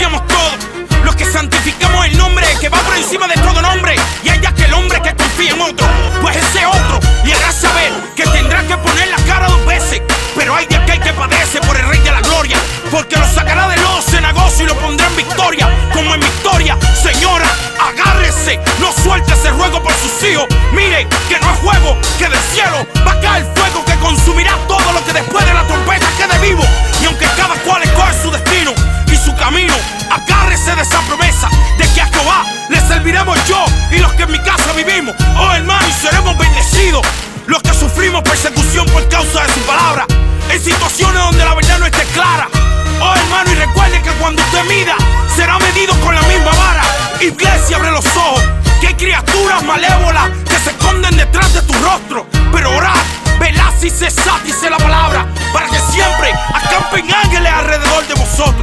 conocíamos todo, los que santificamos el nombre que va por encima de todo nombre. Y hay aquel hombre que confía en otro, pues ese otro le hará saber que tendrá que poner la cara 2 veces. Pero hay de aquel que padece por el Rey de la Gloria, porque lo sacará del lodo cenagoso y lo pondrá en victoria, como en victoria. Señora, agárrese, no suelte ese ruego por sus hijos. Mire que no es juego, que del cielo va a caer fuego que consumirá todo lo que después de la trompeta quede vivo. Y aunque cada cual escoge su destino y su camino, agárrese de esa promesa de que a Jehová le serviremos yo y los que en mi casa vivimos. Oh hermano, y seremos bendecidos los que sufrimos persecución por causa de su palabra, en situaciones donde la verdad no esté clara. Oh hermano, y recuerde que cuando usted mida, será medido con la misma vara. Iglesia, abre los ojos, que hay criaturas malévolas que se esconden detrás de tu rostro. Pero orad, velad si cesad, dice la palabra, para que siempre acampen ángeles alrededor de vosotros.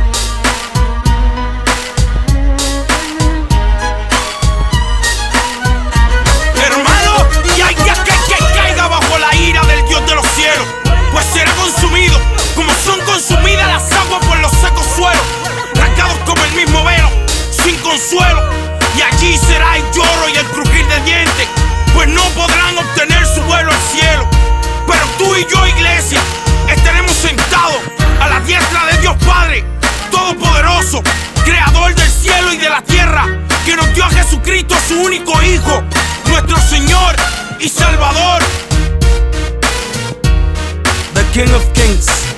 Hermano, y hay que caiga bajo la ira del Dios de los cielos, pues será consumido como son consumidas las aguas por los secos suelos, rasgados como el mismo velo, sin consuelo. Y allí será el lloro y el crujir de dientes, pues no podrán obtener su vuelo al cielo. Pero tú y yo, iglesia, estaremos sentados a la diestra de Dios Padre Todopoderoso, Creador del cielo y de la tierra, que nos dio a Jesucristo, su único Hijo, nuestro Señor y Salvador. The King of Kings.